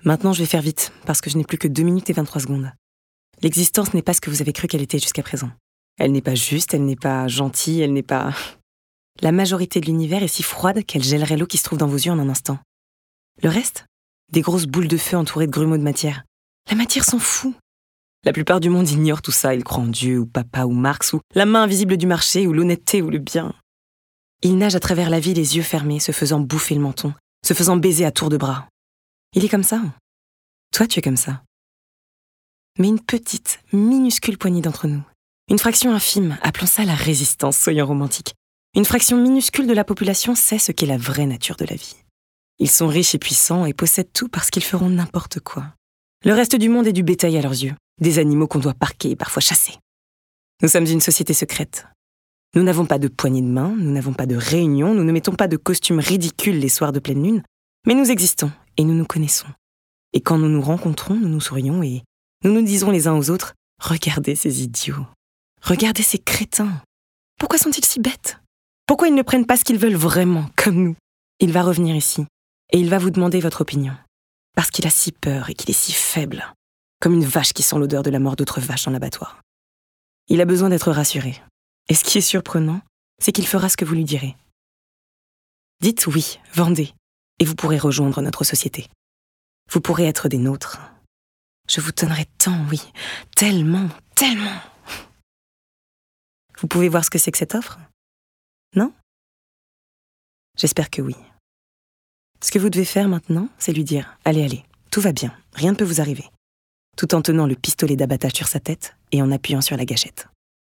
Maintenant, je vais faire vite, parce que je n'ai plus que 2 minutes et 23 secondes. L'existence n'est pas ce que vous avez cru qu'elle était jusqu'à présent. Elle n'est pas juste, elle n'est pas gentille, elle n'est pas... La majorité de l'univers est si froide qu'elle gèlerait l'eau qui se trouve dans vos yeux en un instant. Le reste ? Des grosses boules de feu entourées de grumeaux de matière. La matière s'en fout. La plupart du monde ignore tout ça, ils croient en Dieu, ou papa, ou Marx, ou la main invisible du marché, ou l'honnêteté, ou le bien. Ils nagent à travers la vie les yeux fermés, se faisant bouffer le menton, se faisant baiser à tour de bras. Il est comme ça. Toi, tu es comme ça. Mais une petite, minuscule poignée d'entre nous, une fraction infime, appelons ça la résistance, soyons romantiques. Une fraction minuscule de la population sait ce qu'est la vraie nature de la vie. Ils sont riches et puissants et possèdent tout parce qu'ils feront n'importe quoi. Le reste du monde est du bétail à leurs yeux, des animaux qu'on doit parquer et parfois chasser. Nous sommes une société secrète. Nous n'avons pas de poignée de main, nous n'avons pas de réunion, nous ne mettons pas de costumes ridicules les soirs de pleine lune, mais nous existons et nous nous connaissons. Et quand nous nous rencontrons, nous nous sourions et nous nous disons les uns aux autres « Regardez ces idiots, regardez ces crétins. Pourquoi sont-ils si bêtes ? Pourquoi ils ne prennent pas ce qu'ils veulent vraiment, comme nous ?» Il va revenir ici et il va vous demander votre opinion. Parce qu'il a si peur et qu'il est si faible, comme une vache qui sent l'odeur de la mort d'autres vaches dans l'abattoir. Il a besoin d'être rassuré. Et ce qui est surprenant, c'est qu'il fera ce que vous lui direz. Dites oui, vendez, et vous pourrez rejoindre notre société. Vous pourrez être des nôtres. Je vous donnerai tant, oui, tellement, tellement. Vous pouvez voir ce que c'est que cette offre ? Non ? J'espère que oui. Ce que vous devez faire maintenant, c'est lui dire « Allez, allez, tout va bien, rien ne peut vous arriver », tout en tenant le pistolet d'abattage sur sa tête et en appuyant sur la gâchette.